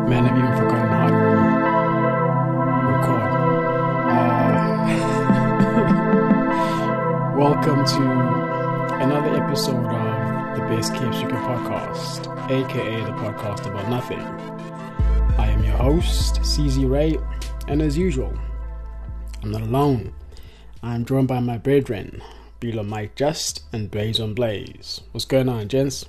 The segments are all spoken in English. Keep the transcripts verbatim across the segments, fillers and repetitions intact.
Man, I've even forgotten how to record. Uh, welcome to another episode of the Best Kept Secret Podcast, aka the podcast about nothing. I am your host, C Z Ray, and as usual, I'm not alone. I'm joined by my brethren, Bilo Mike Just and Blaze on Blaze. What's going on, gents?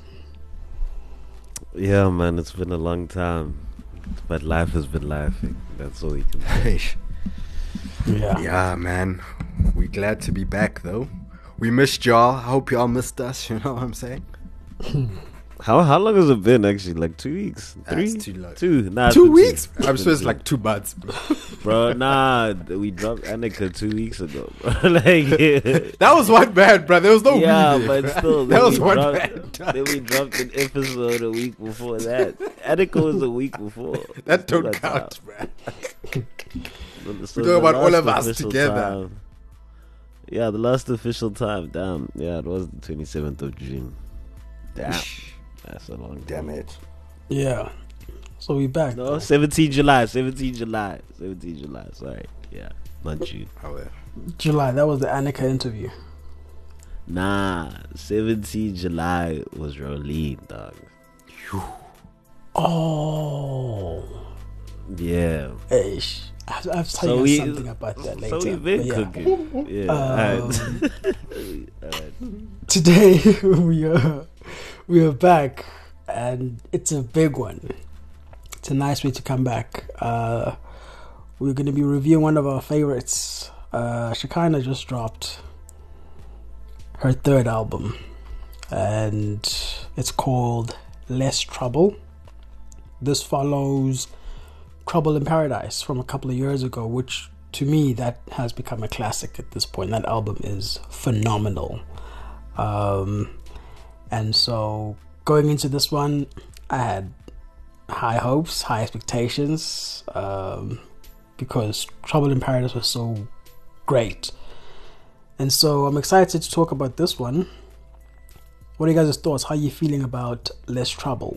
Yeah, man, it's been a long time. But life has been laughing. That's all we can say. Yeah. Yeah, man. We're glad to be back, though. We missed y'all. I hope y'all missed us. You know what I'm saying? How how long has it been, actually? Like two weeks? Three? That's too long. Two. Nah, two it's weeks? Two. I'm sure it's like two months, bro. Bro, nah. We dropped Annika two weeks ago, bro. like, yeah. That was one bad, bro. There was no Yeah, weed there, but still. that was one dropped, bad. Then we dropped an episode a week before that. Annika was a week before. That don't That's count, bro. So We're talking about all of last us official together. Time, yeah, the last official time. Damn. Yeah, it was the twenty-seventh of June. Damn. That's a long time. Damn it. Yeah. So we back. No, seventeenth July. seventeenth July. seventeenth July. Sorry. Yeah. Not June. Oh, yeah. July, that was the Annika interview. Nah. seventeenth July was Rolene, dog. Oh. Yeah. Ish. I have, I have to tell So you we- something about that later. So we've been but yeah. cooking. Yeah. Um, alright. Alright. Today we are we are back, and it's a big one. It's a nice way to come back. Uh, we're going to be reviewing one of our favorites. Uh, Shekinah just dropped her third album, and it's called Less Trouble. This follows Trouble in Paradise from a couple of years ago, which to me that has become a classic at this point. That album is phenomenal. Um, and so going into this one, I had high hopes, high expectations, um, because Trouble in Paradise was so great. And so I'm excited to talk about this one. What are you guys' thoughts? How are you feeling about Less Trouble?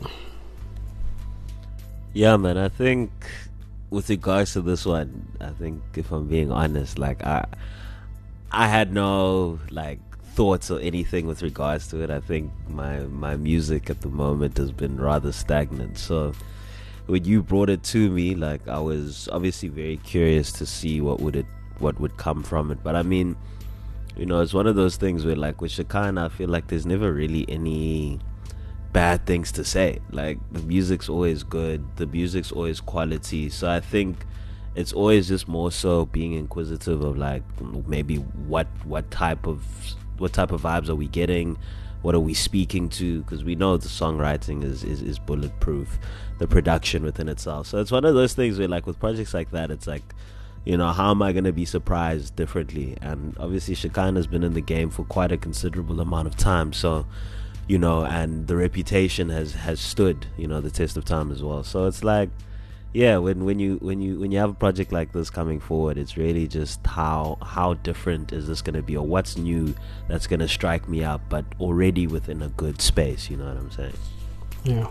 Yeah, man. I think with regards to this one, I think if I'm being honest, like I, I had no like thoughts or anything with regards to it. I think my my music at the moment has been rather stagnant. So when you brought it to me, like I was obviously very curious to see what would it what would come from it. But I mean, you know, it's one of those things where like with Shekinah, I feel like there's never really any bad things to say. Like the music's always good, the music's always quality. So I think it's always just more so being inquisitive of like maybe what what type of what type of vibes are we getting, what are we speaking to, because we know the songwriting is, is is bulletproof, the production within itself. So it's one of those things where like with projects like that, it's like, you know, how am I going to be surprised differently? And obviously Shekinah's been in the game for quite a considerable amount of time, so you know, and the reputation has has stood, you know, the test of time as well. So it's like, yeah, when when you when you when you have a project like this coming forward, it's really just how how different is this going to be, or what's new that's going to strike me up, but already within a good space. You know what I'm saying? Yeah.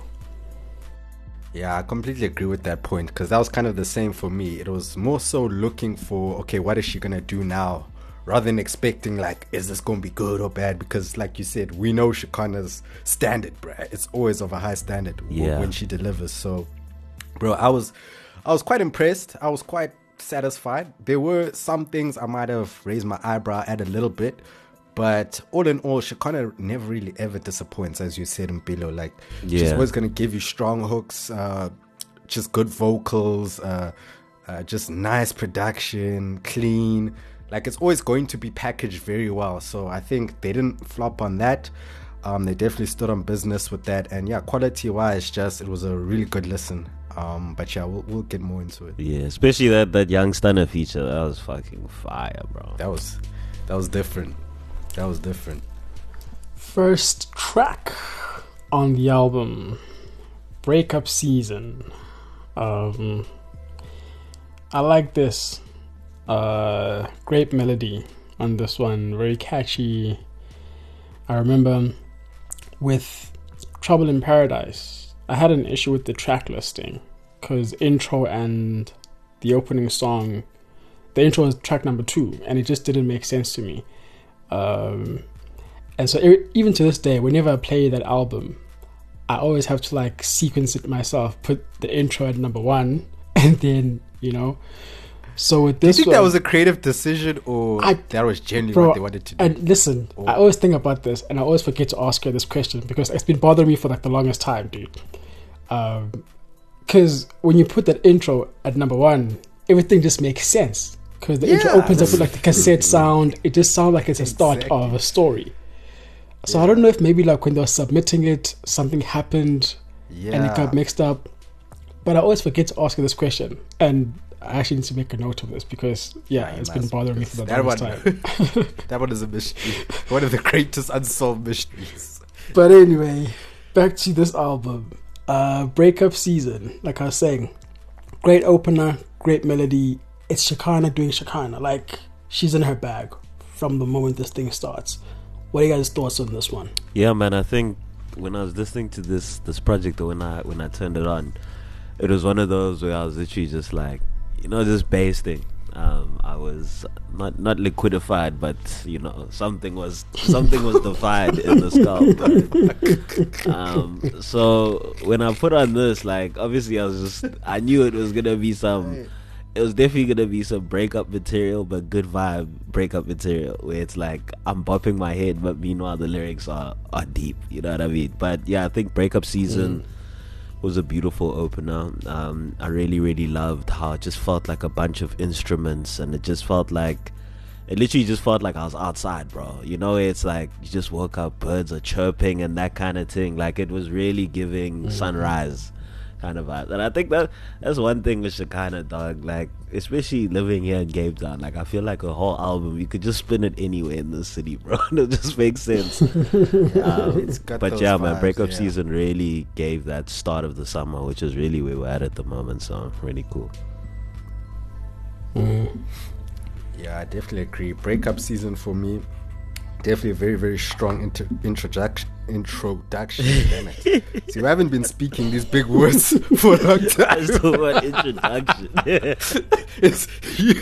Yeah, I completely agree with that point, because that was kind of the same for me. It was more so looking for, okay, what is she going to do now? Rather than expecting, like, is this going to be good or bad? Because, like you said, we know Shekinah's standard, bruh. It's always of a high standard w- Yeah. when she delivers. So, bro, I was, I was quite impressed. I was quite satisfied. There were some things I might have raised my eyebrow at a little bit. But all in all, Shekinah never really ever disappoints, as you said in Bilo. Like, she's Yeah. always going to give you strong hooks, uh, just good vocals, uh, uh, just nice production, clean. Like, it's always going to be packaged very well. So I think they didn't flop on that. Um, they definitely stood on business with that. And yeah, quality-wise, just it was a really good listen. Um, but yeah, we'll, we'll get more into it. Yeah, especially that that young stunner feature. That was fucking fire, bro. That was that was different. That was different. First track on the album, Breakup Season. Um, I like this. Uh, great melody on this one, very catchy. I remember with Trouble in Paradise, I had an issue with the track listing. because intro and the opening song, the intro is track number two, and it just didn't make sense to me. Um, and so e- even to this day, whenever I play that album, I always have to like sequence it myself, put the intro at number one, and then, you know. So with this, do you think one, that was a creative decision, or I, that was genuinely bro, what they wanted to do? And listen, or, I always think about this, and I always forget to ask her this question because it's been bothering me for like the longest time, dude. Because um, when you put that intro at number one, everything just makes sense. Because the yeah, intro opens up with like the cassette sound. It just sounds like it's a start exactly. of a story. So yeah. I don't know if maybe like when they were submitting it, something happened yeah. and it got mixed up. But I always forget to ask her this question. And I actually need to make a note of this because, yeah, yeah it's been bothering me for the longest time. That one is a mystery. One of the greatest unsolved mysteries. But anyway, back to this album. Uh, Breakup Season, like I was saying. Great opener, great melody. It's Shekinah doing Shekinah. Like, she's in her bag from the moment this thing starts. What are you guys' thoughts on this one? Yeah, man, I think when I was listening to this this project, or when I when I turned it on, it was one of those where I was literally just like, you know, this bass thing. Um, I was not not liquidified, but you know, something was something was defied in the skull. um, so when I put on this, like, obviously, I was just I knew it was gonna be some. It was definitely gonna be some breakup material, but good vibe breakup material, where it's like I'm bopping my head, but meanwhile the lyrics are are deep. You know what I mean? But yeah, I think Breakup Season. Mm. was a beautiful opener. um, I really really loved how it just felt like a bunch of instruments, and it just felt like it literally just felt like I was outside, bro. You know, it's like you just woke up, birds are chirping and that kind of thing. Like, it was really giving mm-hmm. sunrise kind of vibe. And I think that that's one thing with Shekinah, dog. Like, especially living here in Cape Town, like, I feel like a whole album you could just spin it anywhere in the city, bro. It just makes sense. um, but yeah, man, Breakup yeah. Season really gave that start of the summer, which is really where we're at at the moment. So really cool. Mm. Yeah, I definitely agree. Breakup Season for me, definitely a very very strong inter- introduction. Introduction. Damn it. See, we haven't been speaking these big words for a long time. That's the word introduction. It's you.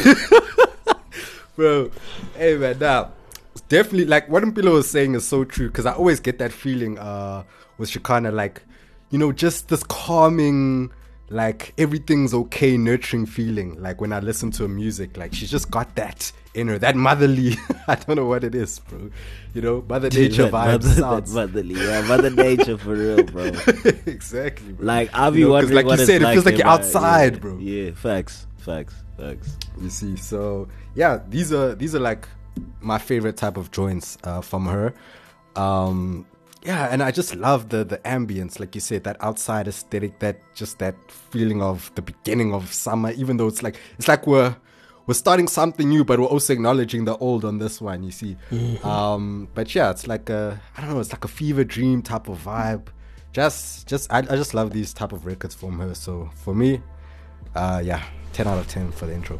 Bro, hey man, now definitely, like what Mpilo was saying is so true, because I always get that feeling uh with Shekinah, like, you know, just this calming, like everything's okay, nurturing feeling. Like when I listen to her music, like she's just got that in her, that motherly. I don't know what it is, bro. You know, Mother Nature Dude, vibes. Mother, sounds. Motherly, yeah, Mother Nature for real, bro. Exactly, bro. Like, I'll be you know, wondering like what you it's said, like it feels like you're my, outside, yeah, bro. Yeah, facts, facts, facts. You see, so yeah, these are these are like my favorite type of joints uh, from her. Um, yeah, and I just love the the ambience, like you said, that outside aesthetic, that just that feeling of the beginning of summer. Even though it's like it's like we're we're starting something new, but we're also acknowledging the old on this one. You see, mm-hmm. um, but yeah, it's like a I don't know, it's like a fever dream type of vibe. Just just I, I just love these type of records from her. So for me, uh, yeah, ten out of ten for the intro.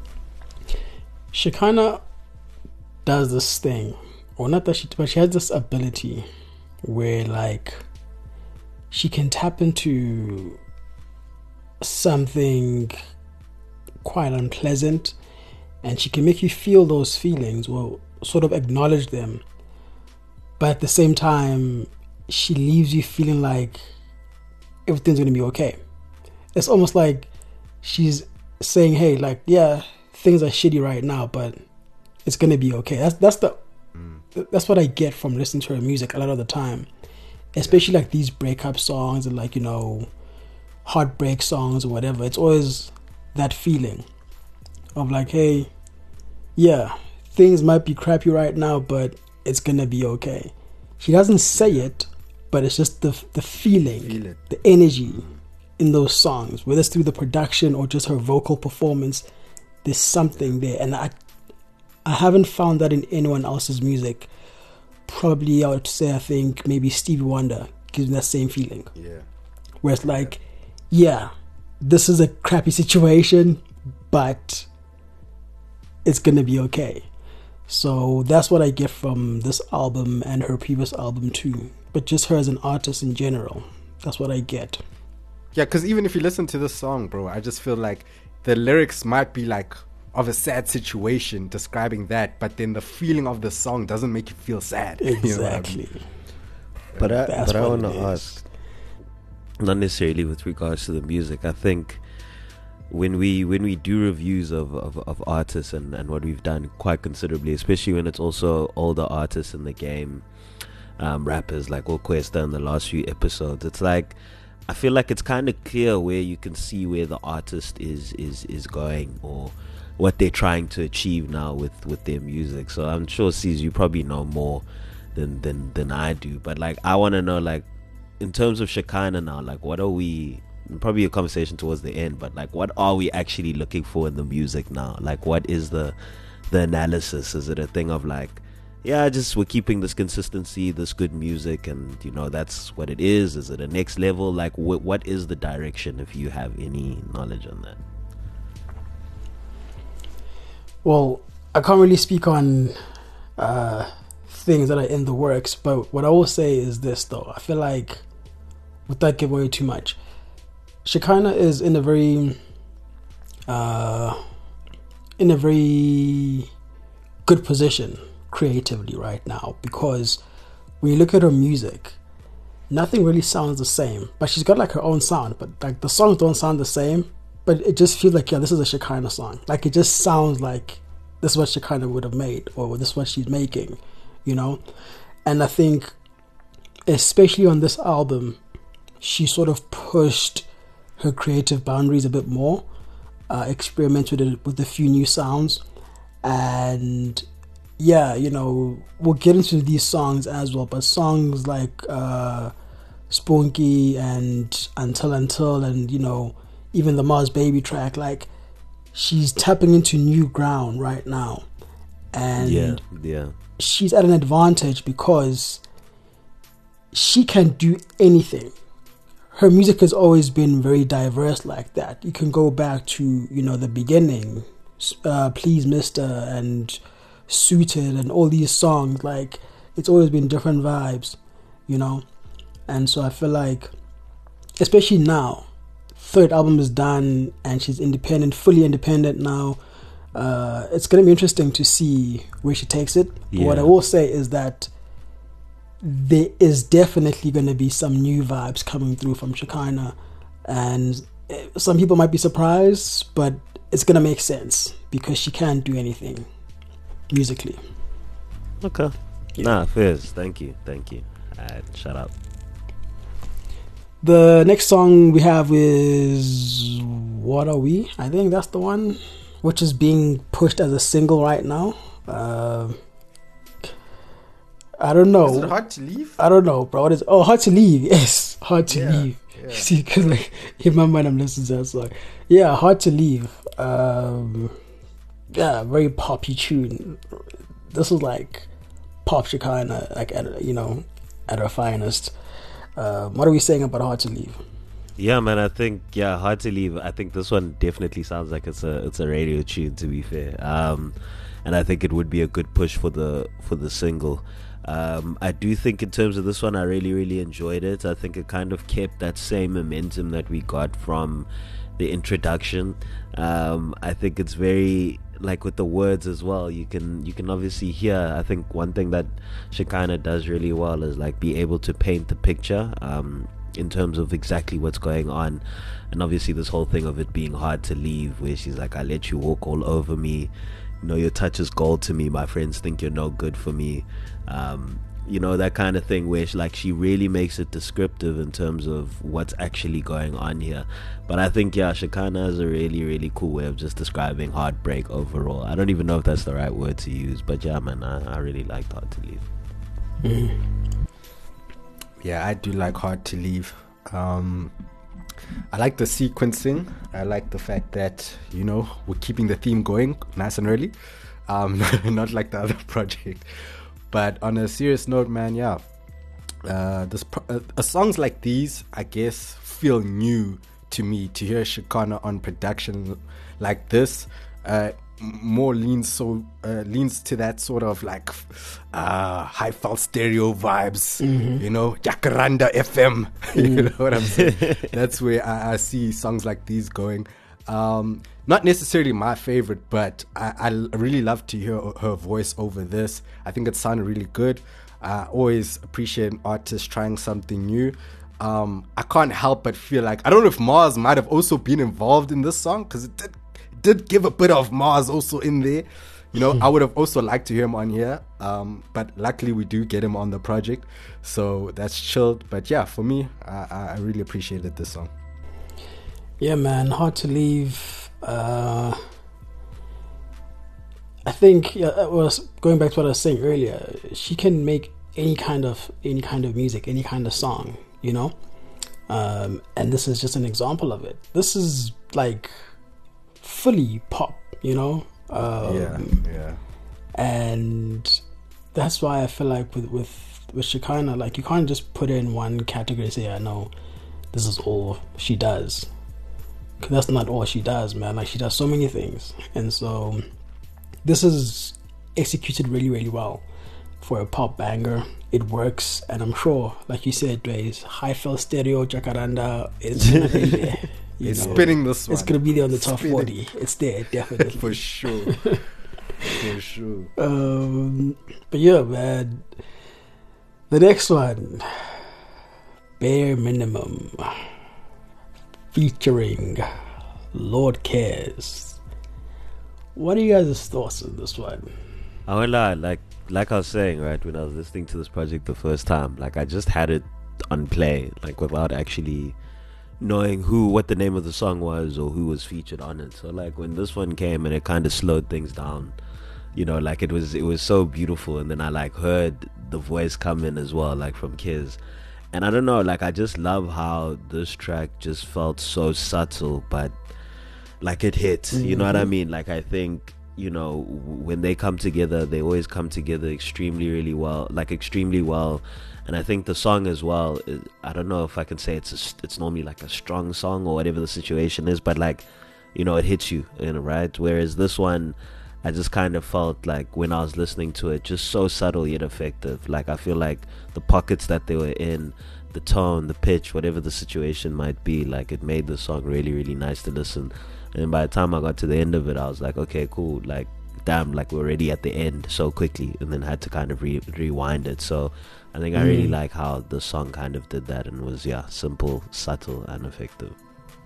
Shekinah does this thing, or not that she, but she has this ability where, like, she can tap into something quite unpleasant, and she can make you feel those feelings, or sort of acknowledge them, but at the same time, she leaves you feeling like everything's going to be okay. It's almost like she's saying, hey, like, yeah, things are shitty right now, but it's going to be okay. That's that's the mm. that's what I get from listening to her music a lot of the time, especially yeah. like these breakup songs and, like, you know, heartbreak songs or whatever. It's always that feeling of like, hey, yeah, things might be crappy right now, but it's going to be okay. She doesn't say it, but it's just the the feeling, Feel it. the energy mm. in those songs, whether it's through the production or just her vocal performance. There's something there, and I I haven't found that in anyone else's music. Probably I would say I think maybe Stevie Wonder gives me that same feeling. Yeah. Where it's like, yeah, this is a crappy situation, but it's gonna be okay. So that's what I get from this album and her previous album too. But just her as an artist in general, that's what I get. Yeah, because even if you listen to this song, bro, I just feel like the lyrics might be like of a sad situation describing that, but then the feeling of the song doesn't make you feel sad. Exactly. You know what I mean? But I, That's but I what want it to is. ask, not necessarily with regards to the music. I think when we when we do reviews of, of, of artists and, and what we've done quite considerably, especially when it's also older artists in the game, um, rappers like Okwesta in the last few episodes, it's like I feel like it's kind of clear where you can see where the artist is is is going or what they're trying to achieve now with, with their music. So I'm sure, C's, you probably know more than than than I do. But like, I want to know, like, in terms of Shekinah now, like, what are we? Probably a conversation towards the end, but like, what are we actually looking for in the music now? Like, what is the the analysis? Is it a thing of like, yeah, just we're keeping this consistency, this good music, and you know that's what it is? Is it a next level? Like, wh- what is the direction? If you have any knowledge on that. Well, I can't really speak on uh, things that are in the works, but what I will say is this, though. I feel like, without giving away too much, Shekinah is in a very, uh, in a very good position creatively right now, because when you look at her music, nothing really sounds the same, but she's got like her own sound, but like the songs don't sound the same, but it just feels like, yeah, this is a Shekinah song. Like, it just sounds like this is what Shekinah would have made, or this is what she's making, you know? And I think, especially on this album, she sort of pushed her creative boundaries a bit more, uh, experimented with, it, with a few new sounds, and yeah, you know, we'll get into these songs as well, but songs like uh, Spunky and Until Until, and you know, even the Mars Baby track, like, she's tapping into new ground right now, and Yeah, yeah. she's at an advantage because she can do anything. Her music has always been very diverse like that. You can go back to, you know, the beginning, uh, Please Mister and Suited and all these songs. Like, it's always been different vibes, you know. And so I feel like, especially now, third album is done and she's independent, fully independent now. Uh, it's going to be interesting to see where she takes it. Yeah. But what I will say is that there is definitely going to be some new vibes coming through from Shekinah, and some people might be surprised, but it's going to make sense because she can't do anything musically. Okay. Yeah. Nah, fizz. Thank you. Thank you. Alright, shut up. The next song we have is What Are We? I think that's the one, which is being pushed as a single right now. Uh, I don't know. Is it Hard to Leave? I don't know, bro. What is? Oh, Hard to Leave. Yes, Hard to Yeah, Leave. yeah. See, because like in my mind, I'm listening to that song. Yeah, Hard to Leave. Um, yeah, very poppy tune. This is like pop Shekinah, like at, you know, at her finest. Uh, what are we saying about Hard to Leave? Yeah, man. I think yeah, Hard to Leave. I think this one definitely sounds like it's a it's a radio tune. To be fair, um, and I think it would be a good push for the for the single. Um, I do think in terms of this one, I really, really enjoyed it. I think it kind of kept that same momentum that we got from the introduction. Um, I think it's very, like with the words as well, you can you can obviously hear, I think one thing that Shekinah does really well is like be able to paint the picture um, in terms of exactly what's going on. And obviously this whole thing of it being hard to leave, where she's like, I let you walk all over me, you know, your touch is gold to me, my friends think you're no good for me. Um, you know, that kind of thing where she, like she really makes it descriptive in terms of what's actually going on here. But I think yeah, Shekinah is a really, really cool way of just describing heartbreak overall. I don't even know if that's the right word to use, but yeah, man, I, I really liked Hard to Leave. Mm. Yeah, I do like Hard to Leave. Um, I like the sequencing. I like the fact that, you know, we're keeping the theme going nice and early. Um, not like the other project. But on a serious note, man, yeah, uh, this pro- uh, uh, songs like these, I guess, feel new to me. To hear Shekinah on production like this, uh, more leans so uh, leans to that sort of like uh high felt stereo vibes, mm-hmm. you know, Jacaranda F M. Mm. You know what I'm saying? That's where I, I see songs like these going. Um, not necessarily my favorite, but I, I really love to hear her voice over this. I think it sounded really good. I always appreciate an artist trying something new. Um, I can't help but feel like, I don't know if Mars might have also been involved in this song, because it did, did give a bit of Mars also in there. You know, I would have also liked to hear him on here, um, but luckily we do get him on the project, so that's chilled. But yeah, for me, I, I really appreciated this song. Yeah, man, hard to leave. Uh, I think yeah, I was going back to what I was saying earlier. She can make any kind of any kind of music, any kind of song, you know. Um, and this is just an example of it. This is like fully pop, you know. Um, yeah, yeah. And that's why I feel like with with with Shekinah, like you can't just put her in one category and say, I know this is all she does. Because that's not all she does, man. Like, she does so many things. And so this is executed really, really well for a pop banger. It works. And I'm sure, like you said, Dwayne, high felt stereo, Jacaranda, it's gonna be there. It's know. spinning this one. It's going to be there on the top spinning. forty. It's there, definitely. For sure. For sure. Um, but yeah, man. The next one, Bare Minimum, featuring Lord Cares. What are you guys' thoughts on this one? I won't lie, like like I was saying, right, when I was listening to this project the first time, like I just had it on play, like without actually knowing who, what the name of the song was or who was featured on it. So like when this one came and it kind of slowed things down, you know, like it was it was so beautiful, and then I like heard the voice come in as well, like from Kiz. And I don't know, like I just love how this track just felt so subtle, but like it hits, mm-hmm. you know what I mean? Like I think, you know, when they come together, they always come together extremely, really well, like extremely well. And I think the song as well, is, I don't know if I can say it's a, it's normally like a strong song or whatever the situation is, but like, you know, it hits you, you know, right? Whereas this one, I just kind of felt like when I was listening to it, just so subtle yet effective. Like I feel like the pockets that they were in, the tone, the pitch, whatever the situation might be, like it made the song really, really nice to listen. And by the time I got to the end of it, I was like, okay, cool. Like, damn, like we're already at the end so quickly, and then had to kind of re- rewind it. So I think I really mm. like how the song kind of did that and was, yeah, simple, subtle, and effective.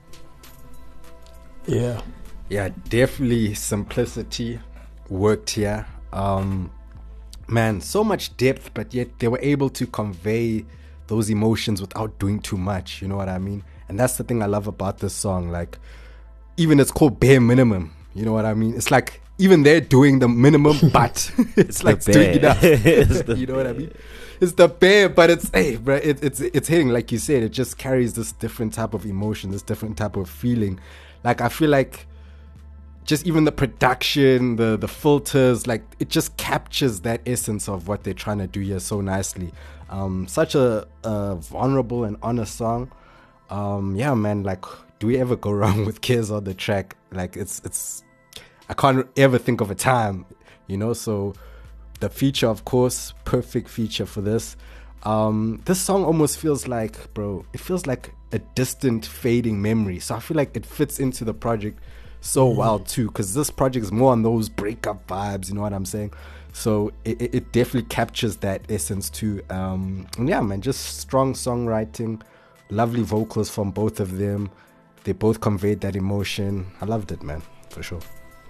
Yeah. Yeah, definitely simplicity worked here. Um, man, so much depth, but yet they were able to convey those emotions without doing too much. You know what I mean? And that's the thing I love about this song. Like, even it's called Bare Minimum. You know what I mean? It's like even they're doing the minimum, but it's, it's like doing enough. You know what I mean? It's the bare, but it's hey, bro, it, it's it's hitting, like you said. It just carries this different type of emotion, this different type of feeling. Like I feel like just even the production, the the filters, like it just captures that essence of what they're trying to do here so nicely. Um, such a, a vulnerable and honest song. Um, yeah, man. Like, do we ever go wrong with Kiz on the track? Like, it's it's. I can't ever think of a time, you know. So the feature, of course, perfect feature for this. Um, this song almost feels like, bro, it feels like a distant, fading memory. So I feel like it fits into the project so well too, because this project is more on those breakup vibes, you know what I'm saying? So it, it definitely captures that essence too. Um, and yeah, man, just strong songwriting, lovely vocals from both of them. They both conveyed that emotion. I loved it, man, for sure.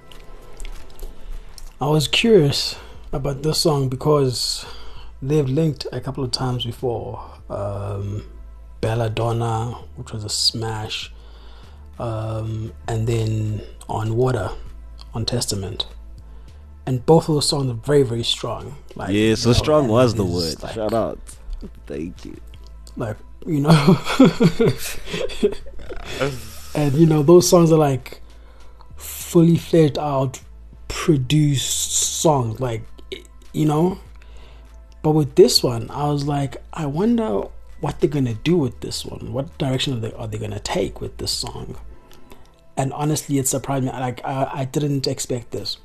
I was curious about this song because they've linked a couple of times before. Um, Belladonna, which was a smash, um, and then On Water, on Testament. And both of those songs are very, very strong. Like, yeah, so you know, strong was the word. Like, shout out. Thank you. Like, you know. And, you know, those songs are like fully fledged out, produced songs. Like, you know. But with this one, I was like, I wonder what they're going to do with this one. What direction are they, are they going to take with this song? and honestly, it surprised me. Like I, I didn't expect this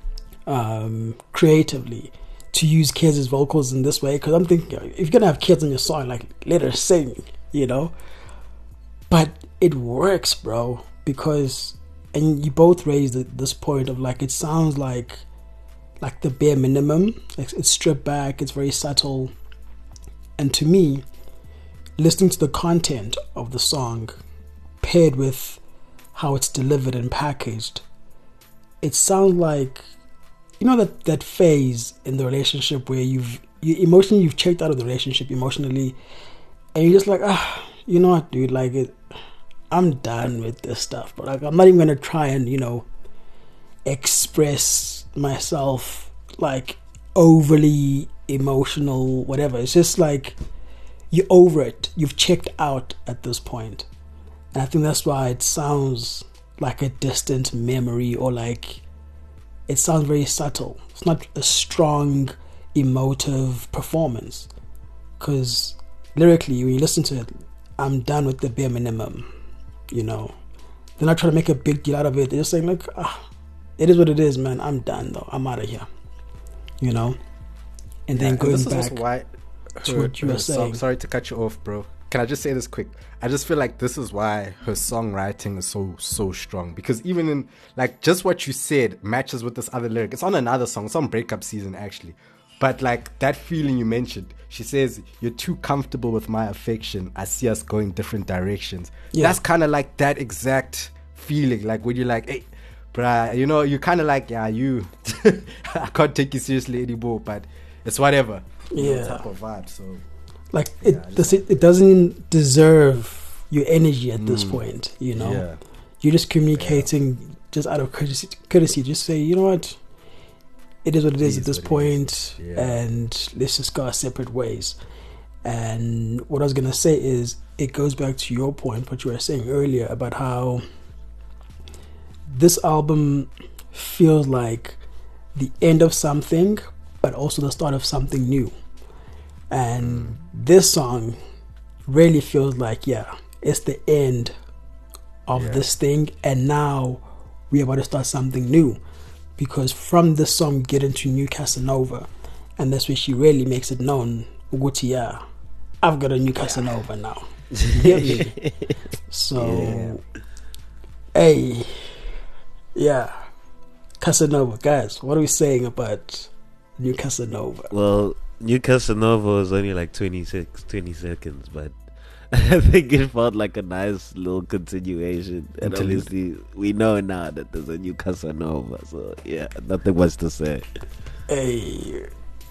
um, creatively to use Kids' vocals in this way, because I'm thinking if you're gonna have kids on your song, like let her sing, you know. But it works, bro, because and you both raised this point of like it sounds like like the bare minimum. It's, it's stripped back. It's very subtle, and to me, listening to the content of the song paired with how it's delivered and packaged, it sounds like, you know, that that phase in the relationship where you've you emotionally you've checked out of the relationship emotionally, and you're just like, ah, you know what, dude, like it, I'm done with this stuff. But like, I'm not even gonna try and, you know, express myself like overly emotional, whatever. It's just like you're over it. You've checked out at this point. And I think that's why it sounds like a distant memory, or like it sounds very subtle. It's not a strong emotive performance, because lyrically when you listen to it, I'm done with the bare minimum, you know. They're not trying to make a big deal out of it. They're just saying like, ah, it is what it is, man. I'm done though. I'm out of here, you know. And then yeah, going and this back is also why to her, what you were her song, saying. sorry to cut you off, bro. Can I just say this quick? I just feel like this is why her songwriting is so so strong, because even in like just what you said matches with this other lyric. It's on another song. It's on Breakup Season actually, but like that feeling you mentioned, she says, "You're too comfortable with my affection. I see us going different directions." Yeah. That's kind of like that exact feeling, like when you're like, "Hey, bruh, you know, you're kind of like, yeah, you, I can't take you seriously anymore, but it's whatever." You Yeah, know, type of vibe. So. Like it, Yeah, does it, it doesn't deserve your energy at this point, you know. Yeah. You're just communicating yeah. just out of courtesy. Courtesy, just say, you know what, it is what it is it at this point, yeah. and let's just go our separate ways. And what I was gonna say is, it goes back to your point, what you were saying earlier about how this album feels like the end of something, but also the start of something new. And this song really feels like, yeah, it's the end of yeah. this thing, and now we're about to start something new. Because from this song, we get into New Casanova, and that's where she really makes it known, Uguti, yeah, I've got a new Casanova now. You get me? So, yeah. hey, yeah, Casanova, guys, what are we saying about New Casanova? Well, New Casanova was only like twenty-six, twenty seconds, but I think it felt like a nice little continuation. And Until obviously, we know now that there's a new Casanova, so yeah, nothing much to say. Hey.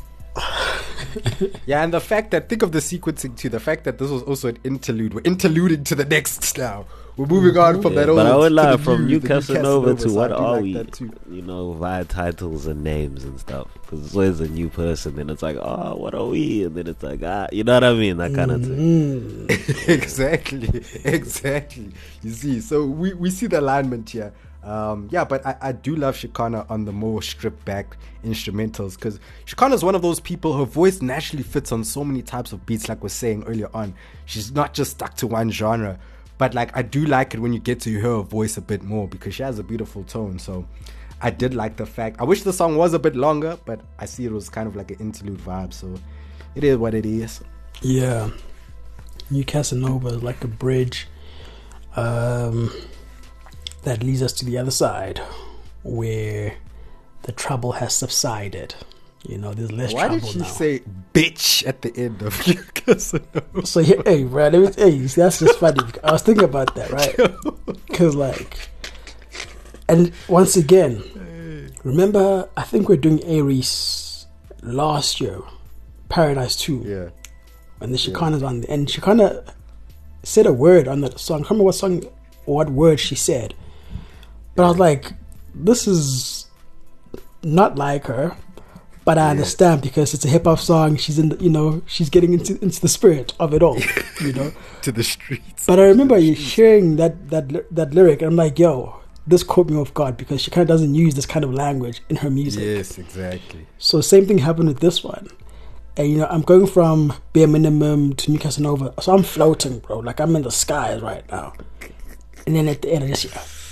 Yeah, and the fact that, think of the sequencing too, the fact that this was also an interlude. We're interluding to the next now. We're moving on from yeah, that old. But I would lie, from new, New Casanova to so what are like we? You know, via titles and names and stuff. Because it's always a new person, then it's like, oh, what are we? And then it's like, ah, you know what I mean? That kind mm-hmm. of thing. Exactly, exactly. You see, so we, we see the alignment here. Um, yeah, but I, I do love Shekinah on the more stripped back instrumentals, because Shekinah is one of those people, her voice naturally fits on so many types of beats, like we're saying earlier on. She's not just stuck to one genre, but like I do like it when you get to hear her voice a bit more, because she has a beautiful tone. So I did like the fact, I wish the song was a bit longer, but I see it was kind of like an interlude vibe, so it is what it is. Yeah, New Casanova is like a bridge um that leads us to the other side, where the trouble has subsided. You know, there's less Why trouble did she now. say bitch at the end of New Casanova? So, hey, bro, let me, hey, that's just funny. I was thinking about that, right? Because, like, and once again, remember, I think we're doing Aries last year, Paradise two. Yeah. And the Shekinah's yeah. on, and she kind of said a word on that song. I can't remember what song, or what word she said. But I was like, this is not like her, but I yeah. understand, because it's a hip hop song. She's in, the, you know, she's getting into into the spirit of it all, you know, to the streets. But I remember you sharing that that that lyric, and I'm like, yo, this caught me off guard, because she kind of doesn't use this kind of language in her music. Yes, exactly. So same thing happened with this one, and you know, I'm going from bare minimum to New Casanova, so I'm floating, bro. Like I'm in the skies right now, and then at the end, I just hear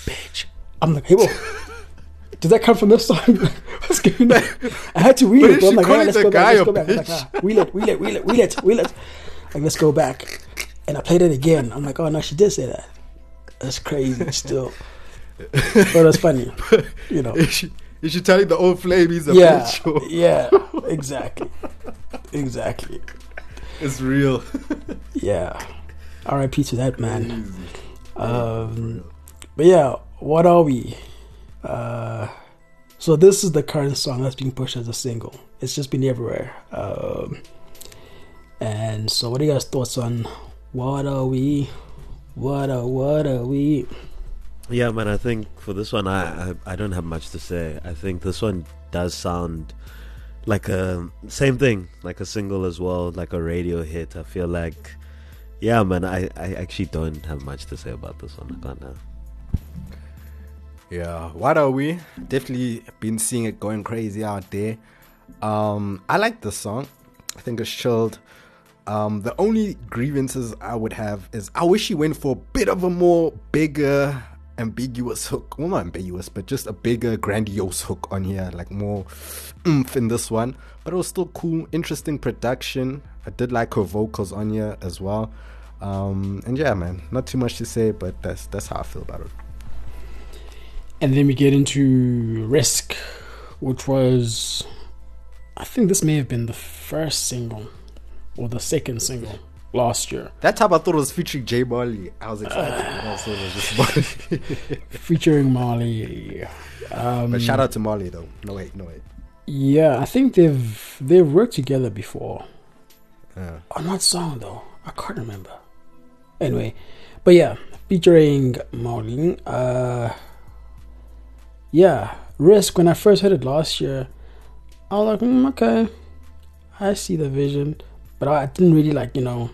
bitch. I'm like, hey, whoa. Did that come from this song? What's going on? I had to wheel But it. is Bro. I'm she like, calling right, let's the go back. guy Let's a go back. I'm like, bitch? ah, wheel it, wheel it, wheel it, wheel it, wheel it. Like, let's go back. And I played it again. I'm like, oh no, she did say that. That's crazy still. But that's funny. You know. Is she, is she telling the old flame he's a Yeah. bitch? Or- Yeah. Exactly. Exactly. It's real. Yeah. R I P to that man. Um, but yeah, what are we? Uh, so this is the current song that's being pushed as a single. It's just been everywhere. Um, and so, what are you guys' thoughts on what are we? What are what are we? Yeah, man, I think for this one, I, I I don't have much to say. I think this one does sound like a same thing, like a single as well, like a radio hit. I feel like, yeah, man, I, I actually don't have much to say about this one. I can't now. Yeah, what are we? Definitely been seeing it going crazy out there. Um, I like this song. I think it's chilled. Um, the only grievances I would have is I wish he went for a bit of a more bigger, ambiguous hook. Well, not ambiguous, but just a bigger, grandiose hook on here, like more oomph in this one. But it was still cool, interesting production. I did like her vocals on here as well. Um, and yeah, man, not too much to say, but that's that's how I feel about it. And then we get into Risk, which was, I think this may have been the first single or the second single last year. That time I thought it was featuring Jay Marley. I was excited. Uh, also, it was just Marley. Featuring Marley. Um, but shout out to Marley though. No wait, no wait. Yeah, I think they've they've worked together before. Yeah. On what song though? I can't remember. Anyway, but yeah, featuring Marley. Uh, yeah, Risk. When I first heard it last year, I was like, mm, okay, I see the vision, but I didn't really like you know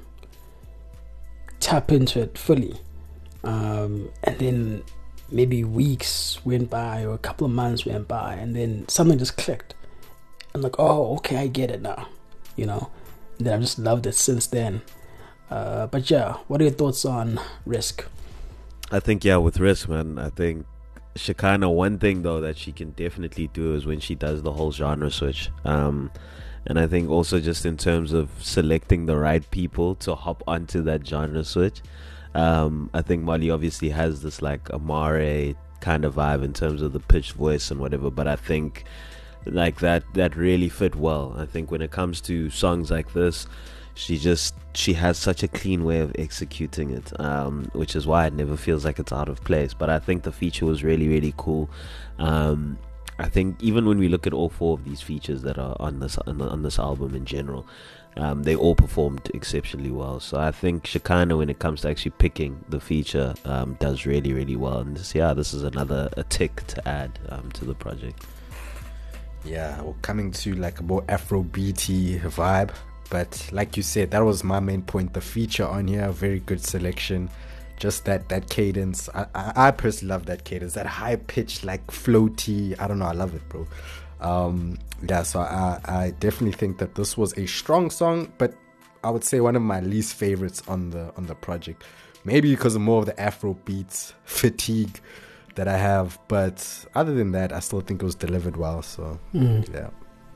tap into it fully. Um, and then maybe weeks went by or a couple of months went by, and then something just clicked. I'm like, oh, okay, I get it now, you know. And then I've just loved it since then. Uh, but yeah, what are your thoughts on Risk? I think, yeah, with Risk, man, I think Shekinah, one thing though that she can definitely do is when she does the whole genre switch. Um, and I think also just in terms of selecting the right people to hop onto that genre switch. Um, I think Molly obviously has this like Amare kind of vibe in terms of the pitched voice and whatever, but I think like that that really fit well. I think when it comes to songs like this, she just she has such a clean way of executing it, um, which is why it never feels like it's out of place. But I think the feature was really really cool. Um, I think even when we look at all four of these features that are on this on, on this album in general, um, they all performed exceptionally well. So I think Shekinah, when it comes to actually picking the feature, um, does really really well. And this, yeah, this is another a tick to add um, to the project. Yeah, well, coming to like a more Afrobeaty vibe. But like you said, that was my main point. The feature on here, very good selection. Just that that cadence. I, I, I personally love that cadence. That high pitched, like floaty. I don't know. I love it, bro. Um, yeah, so I, I definitely think that this was a strong song, but I would say one of my least favorites on the on the project. Maybe because of more of the Afro beats fatigue that I have. But other than that, I still think it was delivered well. So Mm. yeah.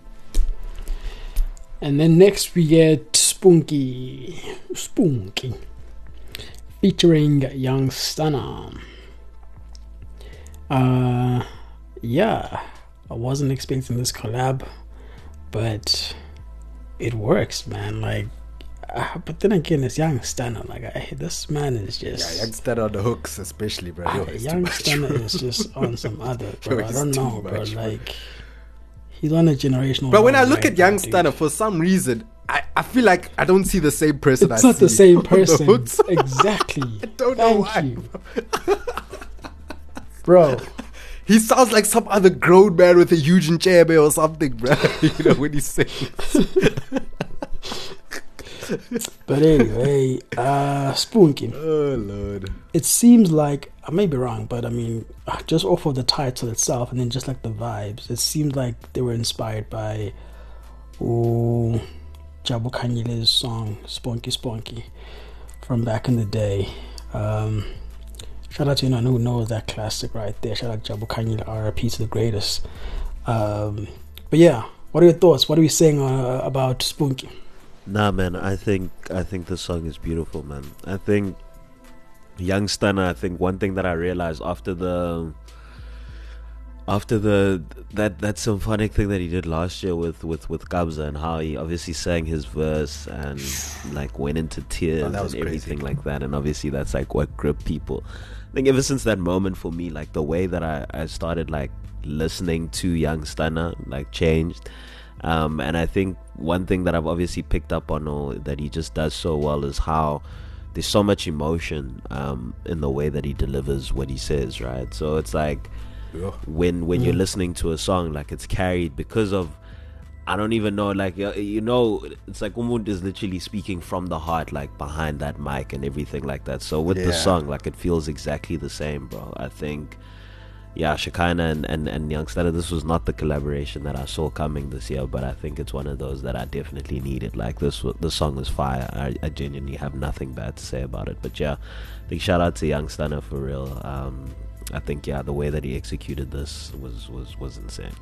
And then next we get Spunky, Spunky, featuring Young Stunner. Uh, yeah, I wasn't expecting this collab, but it works, man. Like, uh, but then again, it's Young Stunner. Like, I, this man is just Yeah, youngster on the hooks, especially, bro. Yo, Ah, it's too Young much, Stunner bro. is just on some other, bro. Yo, I it's don't too know, bro. much, bro. Like, he's on a generational. But when I level look right at Young now, dude. Stunner, for some reason, I, I feel like I don't see the same person. It's I not the see same on the person. hooks. Exactly. I don't know Thank why. you. Bro. He sounds like some other grown man with a huge njebe or something, bro. You know, when he sings. But anyway, uh, Spunky. Oh, Lord. It seems like, I may be wrong, but I mean, just off of the title itself and then just like the vibes, it seems like they were inspired by oh, Jabu Kanyile's song, Spunky Spunky, from back in the day. Um, Shout out to anyone who knows that classic right there. Shout out Jabu Kanyile, R I P to the greatest. Um, but yeah, what are your thoughts? What are we saying uh, about Spunky? Nah, man, I think I think the song is beautiful, man. I think Young Stunna, I think one thing that I realized after the after the that that symphonic thing that he did last year with with with Kabza, and how he obviously sang his verse and like went into tears Oh, and that was everything crazy. like that, and obviously that's like what gripped people. I think ever since that moment for me, like the way that I, I started like listening to Young Stunna like changed. Um, and I think one thing that I've obviously picked up on, or that he just does so well, is how there's so much emotion um, in the way that he delivers what he says, right? So it's like Yeah. when when you're listening to a song, like it's carried because of, I don't even know, like you you know, it's like Umund is literally speaking from the heart, like behind that mic and everything like that. So with the Yeah. song, like it feels exactly the same, bro. I think, yeah, Shekinah and, and, and Young Stunna, this was not the collaboration that I saw coming this year, but I think it's one of those that I definitely needed. Like this, wa- the song is fire. I, I genuinely have nothing bad to say about it. But yeah, big shout out to Young Stunna for real. Um, I think yeah, the way that he executed this was was was insane.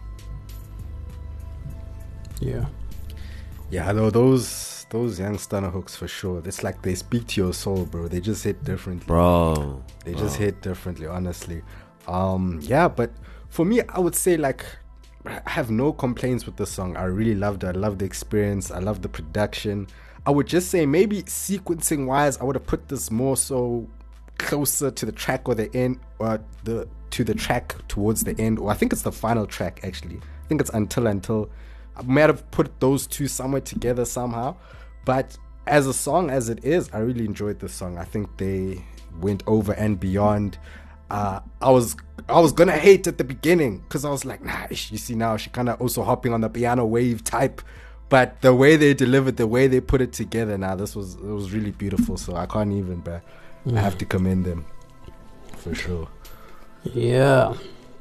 Yeah. Yeah, though those those Young Stunna hooks for sure. It's like they speak to your soul, bro. They just hit differently. Bro, They just bro. hit differently, honestly. Um, yeah, but for me, I would say like I have no complaints with the song. I really loved it. I loved the experience. I loved the production. I would just say maybe sequencing wise, I would have put this more so closer to the track or the end, or the to the track towards the end, or I think it's the final track actually. I think it's until until. I might have put those two somewhere together somehow, but as a song as it is, I really enjoyed the song. I think they went over and beyond. Uh, I was I was gonna hate at the beginning because I was like, nah, you see now she kind of also hopping on the piano wave type, but the way they delivered, the way they put it together, now this was it was really beautiful. So I can't even, but I have to commend them for sure. Yeah.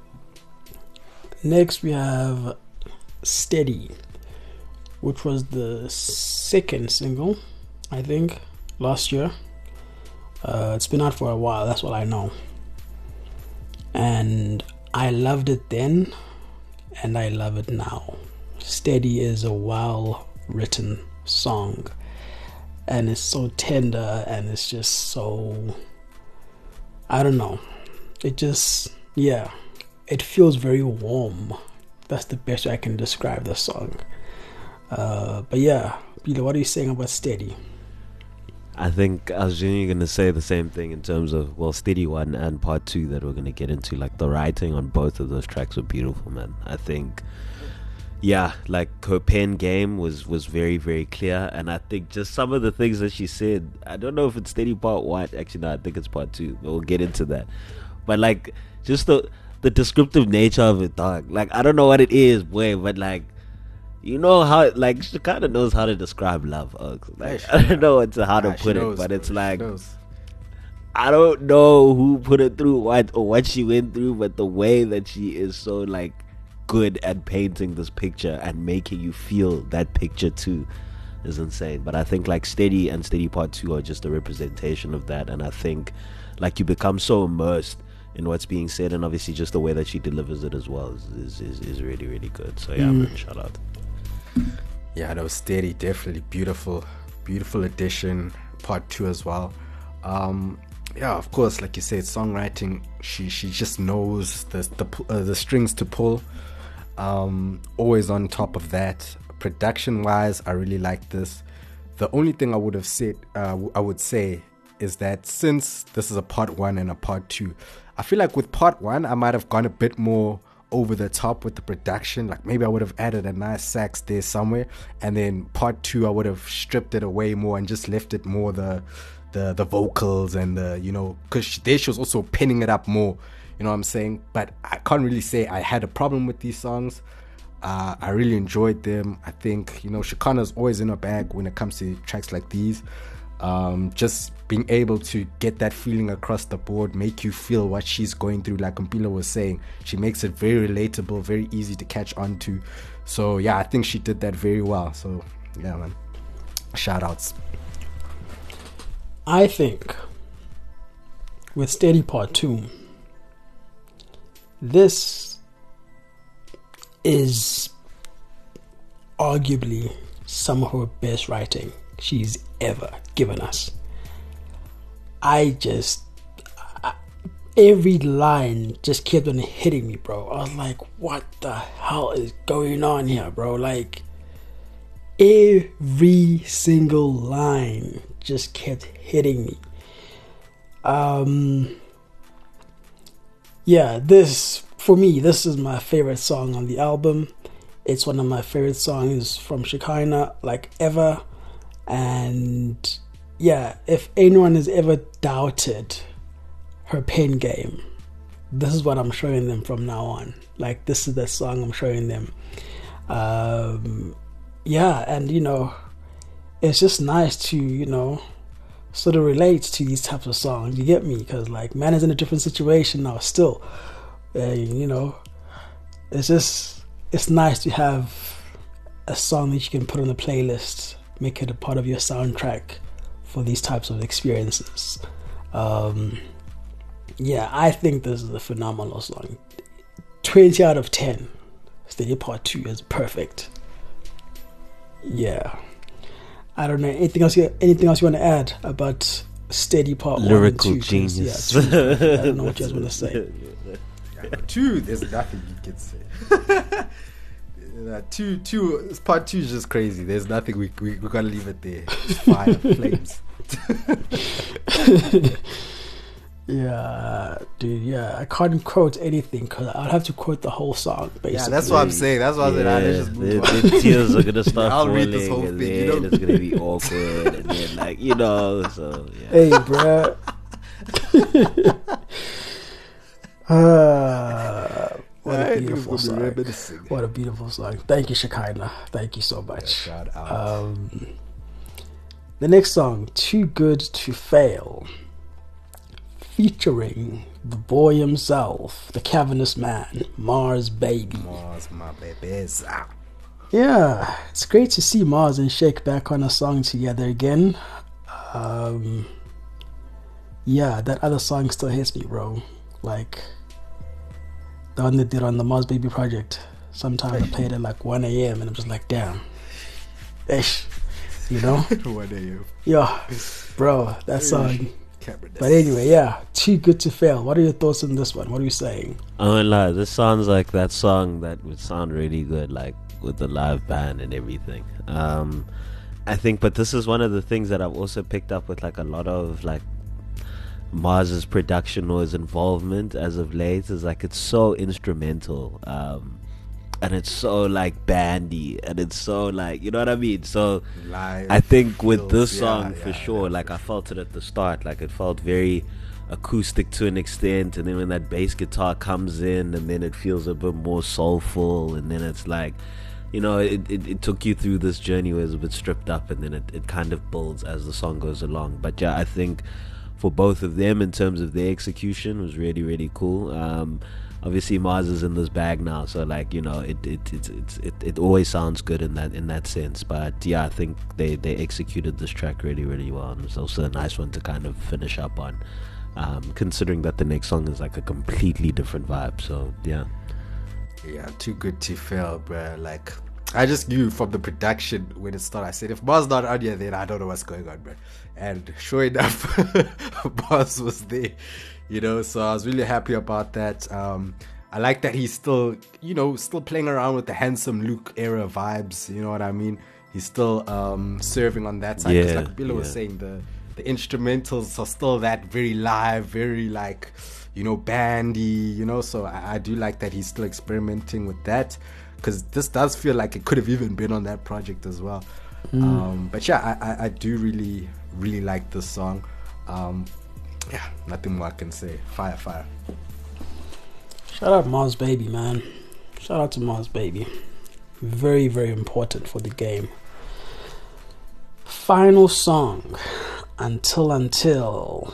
Next we have Steady, which was the second single, I think, last year. Uh, it's been out for a while, that's what I know. And I loved it then, and I love it now. Steady is a well written song, and it's so tender, and it's just so, I don't know, it just, yeah, it feels very warm. That's the best way I can describe the song. Uh, but yeah, Peter, what are you saying about Steady? I think I was genuinely going to say the same thing in terms of, well, Steady one and part two that we're going to get into. Like the writing on both of those tracks were beautiful, man. I think, yeah, like her pen game was was very, very clear. And I think just some of the things that she said, I don't know if it's Steady part one. Actually, no, I think it's part two. But we'll get into that. But like, just the the descriptive nature of it, dog. Like, I don't know what it is, boy, but like, you know how, like, she kind of knows how to describe love. Uggs. Like, Yeah, I don't know what to, how to Nah, she put knows, it, but bro. it's She like, knows. I don't know who put her through what or what she went through, but the way that she is so like good at painting this picture and making you feel that picture too is insane. But I think like Steady and Steady Part Two are just a representation of that, and I think like you become so immersed in what's being said, and obviously just the way that she delivers it as well is is, is, is really really good. So yeah, Mm. man, shout out. Yeah, that was Steady, definitely beautiful, beautiful addition. Part two as well. Um, yeah, of course, like you said, songwriting. She she just knows the the pu- uh, the strings to pull. Um, always on top of that. Production wise, I really like this. The only thing I would have said, uh, I would say, is that since this is a part one and a part two, I feel like with part one, I might have gone a bit more over the top with the production. Like maybe I would have added a nice sax there somewhere, and then part two I would have stripped it away more and just left it more the the the vocals and the, you know, because there she was also pinning it up more, you know what I'm saying. But I can't really say I had a problem with these songs. uh, I really enjoyed them. I think, you know, Shekinah's always in her bag when it comes to tracks like these. Um, just being able to get that feeling across the board, make you feel what she's going through, like Mpilo was saying, she makes it very relatable, very easy to catch on to. So yeah, I think she did that very well. So yeah, man, shout outs. I think with Steady Part two. This is arguably some of her best writing she's ever given us. I just, I, every line just kept on hitting me, bro. I was like, what the hell is going on here, bro? Like, every single line just kept hitting me. Um, yeah, this, for me, this is my favorite song on the album. It's one of my favorite songs from Shekinah, like, ever. And yeah, if anyone has ever doubted her pen game, this is what I'm showing them from now on. Like, this is the song I'm showing them. Um, yeah, and you know, it's just nice to, you know, sort of relate to these types of songs. You get me? Because like, man is in a different situation now still. Uh, you know, it's just, it's nice to have a song that you can put on the playlist, make it a part of your soundtrack for these types of experiences. Um, yeah, I think this is a phenomenal song. twenty out of ten. Steady Part two is perfect. Yeah. I don't know. Anything else you, anything else you want to add about Steady Part Lyrical one and two? genius. Yeah, two, I don't know what you guys want to say. Yeah, two, there's nothing you can say. Uh, two, two, part two is just crazy. There's nothing we we we gotta leave it there. It's fire, flames. Yeah, dude. Yeah, I can't quote anything because I'd have to quote the whole song. Basically, Yeah, that's what I'm saying. That's what I'm saying. Yeah, Let's just move the, on. the tears are gonna start I'll falling, read this whole and thing, then you know? it's gonna be awkward, and then like you know, so yeah. Hey, bruh. uh, what a beautiful song. What a beautiful song. Thank you, Shekinah. Thank you so much. Shout out. Um, the next song, Too Good to Fail, featuring the boy himself, the cavernous man, Mars Baby. Mars, my babies. Ah. Yeah, it's great to see Mars and Shake back on a song together again. Um, yeah, that other song still hits me, bro. Like, the one they did on the Mars Baby project. Sometimes I played at like one a.m. and I'm just like, damn. Ish. You know? one a.m. Yeah, bro, that song. Cameron. But anyway, yeah, Too Good to Fail. What are your thoughts on this one? What are you saying? I won't lie, this sounds like that song that would sound really good, like with the live band and everything. Um, I think, but this is one of the things that I've also picked up with like a lot of like Mars's production or his involvement as of late is like it's so instrumental. Um, and it's so like bandy, and it's so like, you know what I mean? So Live I think with feels- this yeah, song yeah, for yeah, sure, like for I felt it at the start, like it felt very acoustic to an extent, and then when that bass guitar comes in, and then it feels a bit more soulful, and then it's like, you know, it, it, it took you through this journey where it's a bit stripped up, and then it, it kind of builds as the song goes along. But yeah, I think for both of them in terms of their execution was really, really cool. Um, obviously Mars is in this bag now, so like, you know, it it it it, it, it always sounds good in that in that sense. But yeah, I think they, they executed this track really, really well, and it's also a nice one to kind of finish up on, um, considering that the next song is like a completely different vibe. So yeah. Yeah, Too Good to Fail, bruh. Like, I just knew from the production when it started. I said, if Mars not on here, then I don't know what's going on, bruh. And sure enough, Mars was there, you know. So I was really happy about that. Um, I like that he's still, you know, still playing around with the Handsome Luke era vibes. You know what I mean? He's still um, serving on that side. Because Yeah, like Bilo was yeah. saying, the the instrumentals are still that very live, very like, you know, bandy, you know. So I, I do like that he's still experimenting with that, because this does feel like it could have even been on that project as well. Mm. Um, but yeah, I, I, I do really, really like this song. Um, yeah, nothing more I can say. Fire, fire. Shout out Mars Baby, man. Shout out to Mars Baby. Very, very important for the game. Final song, Until Until.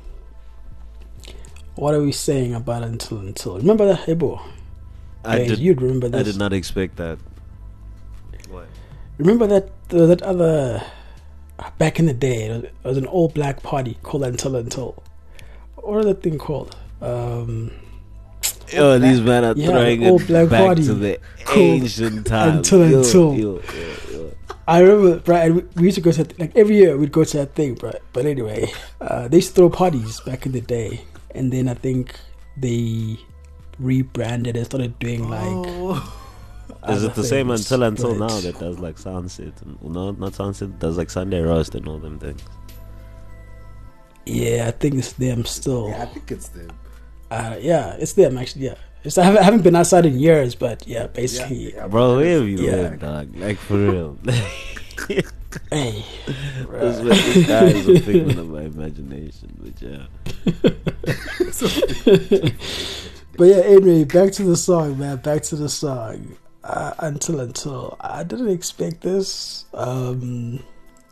What are we saying about Until Until? Remember that, hey boy? I Hey, did, you'd remember I this. did not expect that. What? Remember that uh, that other back in the day? It was, it was an all black party called Until Until. what is that thing called? Um, Yo, these men are yeah, throwing All it Black back Party. to the Cool. ancient times. Until Yo, Until. yo, yo, yo. I remember, right? And we, we used to go to that, like every year we'd go to that thing, right? But anyway, uh, they used to throw parties back in the day, and then I think they rebranded and started doing like. Oh. Is other it the same things, until until but- now that does like Sunset? And, no, not Sunset. Does like Sunday roast and all them things. Yeah, I think it's them still. Yeah, I think it's them. Uh, yeah, it's them actually. Yeah, it's, I, haven't, I haven't been outside in years, but yeah, basically, Yeah, yeah. Bro, where have you Yeah. been, dog? Like for real. hey, This, bruh. this guy is a figment of my imagination, but yeah. But yeah, anyway, back to the song, man. Back to the song. Uh, until until I didn't expect this, um,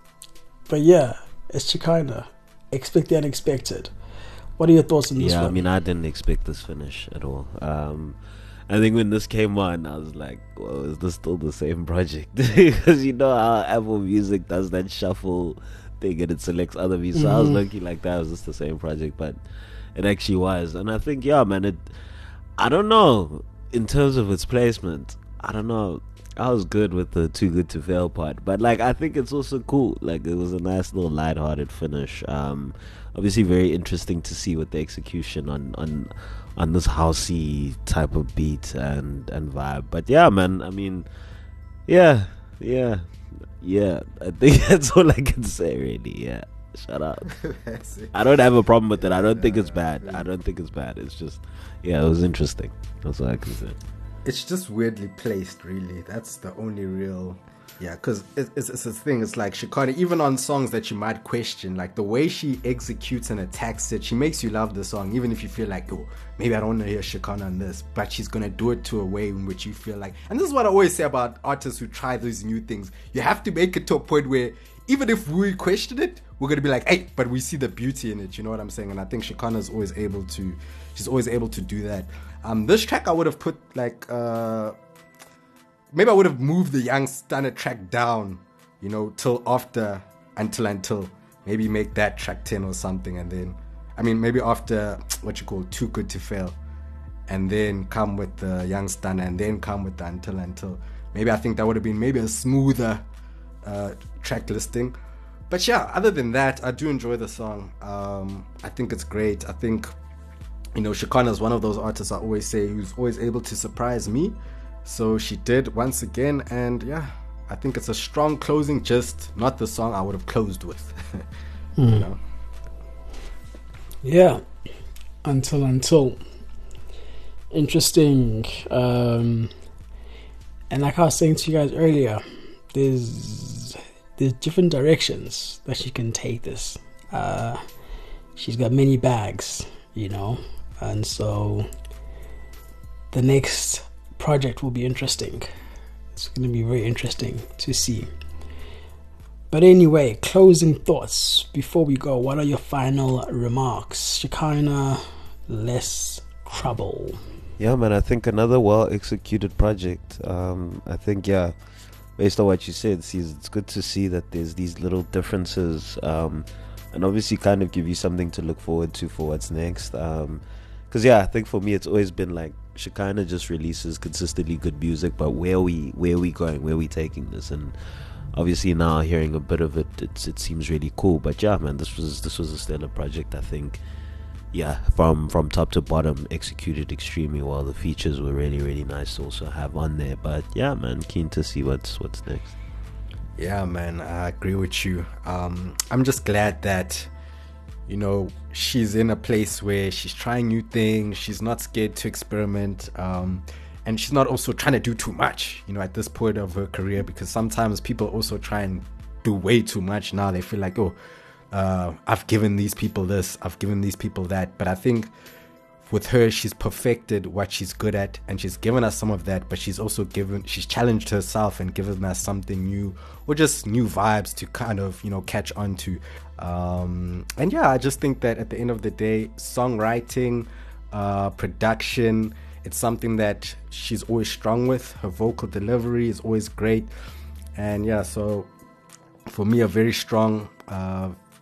but yeah, it's Shekinah. Expect the unexpected. What are your thoughts on this Yeah, one? I mean, I didn't expect this finish at all. Um, I think when this came on, I was like, well, is this still the same project? Because you know how Apple Music does that shuffle thing and it selects other music. So I was Mhm. looking like that was this the same project, but it actually was. And I think, yeah, man, it. I don't know in terms of its placement. I don't know. I was good with the too good to fail part, but like I think it's also cool. Like it was a nice little lighthearted finish. Um, obviously very interesting to see with the execution on on on this housey type of beat and and vibe. But yeah, man. I mean, yeah, yeah, yeah. I think that's all I can say, really. Yeah. Shut up. That's it. I don't have a problem with it. I don't think it's bad. I don't think it's bad. It's just, yeah, it was interesting. That's all I can say. It's just weirdly placed, really. That's the only real, yeah. Because it's, it's it's a thing. It's like Shekinah, even on songs that you might question, like the way she executes and attacks it, she makes you love the song, even if you feel like, oh, maybe I don't want to hear Shekinah on this, but she's gonna do it to a way in which you feel like. And this is what I always say about artists who try these new things. You have to make it to a point where even if we question it, we're gonna be like, hey, but we see the beauty in it. You know what I'm saying? And I think Shekinah is always able to. She's always able to do that. Um, this track I would have put like uh, maybe I would have moved the Young Stunner track down, you know, till after until until maybe make that track ten or something, and then I mean maybe after what you call Too Good to Fail, and then come with the Young Stunner, and then come with the Until Until. Maybe I think that would have been maybe a smoother uh, track listing. But yeah, other than that, I do enjoy the song. Um, I think it's great. I think. You know, Shekinah is one of those artists I always say who's always able to surprise me. So she did once again, and yeah, I think it's a strong closing, just not the song I would have closed with. You Mm. know? Yeah, until until interesting. Um, and like I was saying to you guys earlier, there's there's different directions that she can take this. Uh, she's got many bags, you know, and so the next project will be interesting. It's going to be very interesting to see. But anyway, closing thoughts before we go. What are your final remarks? Shekinah, less trouble. Yeah, man, I think another well executed project. Um, I think, yeah, based on what you said, see, it's good to see that there's these little differences, um, and obviously kind of give you something to look forward to for what's next. Um, Because, yeah, I think for me, it's always been like Shekinah just releases consistently good music, but where we where we going, where we taking this, and obviously now hearing a bit of it, it's, it seems really cool. But yeah, man, this was this was a stellar project. I think, yeah, from from top to bottom, executed extremely well. The features were really really nice to also have on there. But yeah, man, keen to see what's what's next. Yeah, man, I agree with you. Um, I'm just glad that, you know, she's in a place where she's trying new things. She's not scared to experiment. Um, and she's not also trying to do too much, you know, at this point of her career, because sometimes people also try and do way too much. Now they feel like, oh, uh, I've given these people this, I've given these people that. But I think with her, she's perfected what she's good at, and she's given us some of that, but she's also given, she's challenged herself and given us something new, or just new vibes to kind of, you know, catch on to. Um, and yeah, I just think that at the end of the day, songwriting, uh, production, it's something that she's always strong with. Her vocal delivery is always great. And yeah, so for me, a very strong uh,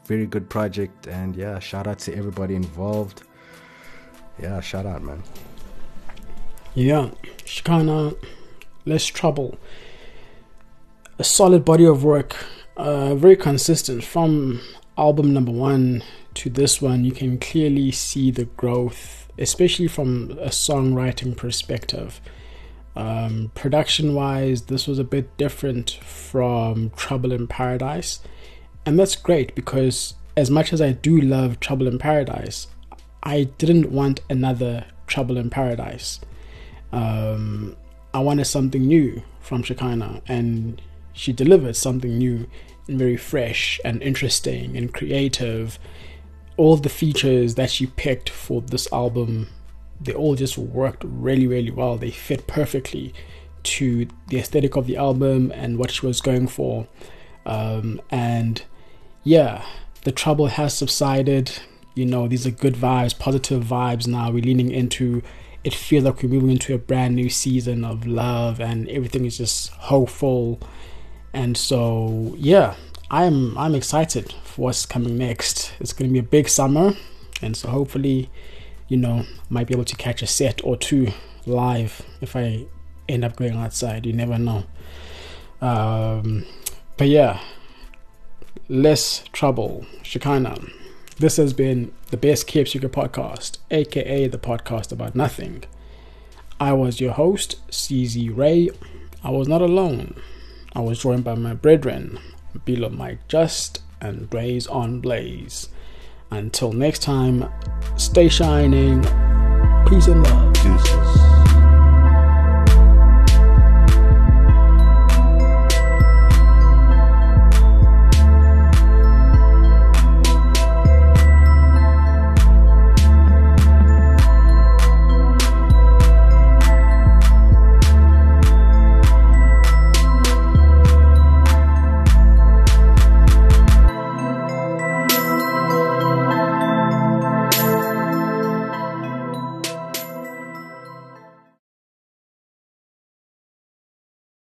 very good project. And yeah, shout out to everybody involved. Yeah, shout out, man. Yeah, Shekinah, Less Trouble. A solid body of work, uh, very consistent. From album number one to this one, you can clearly see the growth, especially from a songwriting perspective. Um, production-wise, this was a bit different from Trouble in Paradise. And that's great, because as much as I do love Trouble in Paradise, I didn't want another Trouble in Paradise. Um, I wanted something new from Shekinah, and she delivered something new and very fresh and interesting and creative. All the features that she picked for this album, they all just worked really, really well. They fit perfectly to the aesthetic of the album and what she was going for. Um, and yeah, the trouble has subsided. You know, these are good vibes, positive vibes now. We're leaning into, it feels like we're moving into a brand new season of love, and everything is just hopeful. And so, yeah, I'm I'm excited for what's coming next. It's going to be a big summer, and so hopefully, you know, might be able to catch a set or two live if I end up going outside. You never know. Um, but yeah, Less Trouble, Shekinah. This has been the Best Kept Secret Podcast, aka the podcast about nothing. I was your host, C Z Ray. I was not alone. I was joined by my brethren, Bilo Mike Just and Rays on Blaze. Until next time, stay shining. Peace and love. Deuces.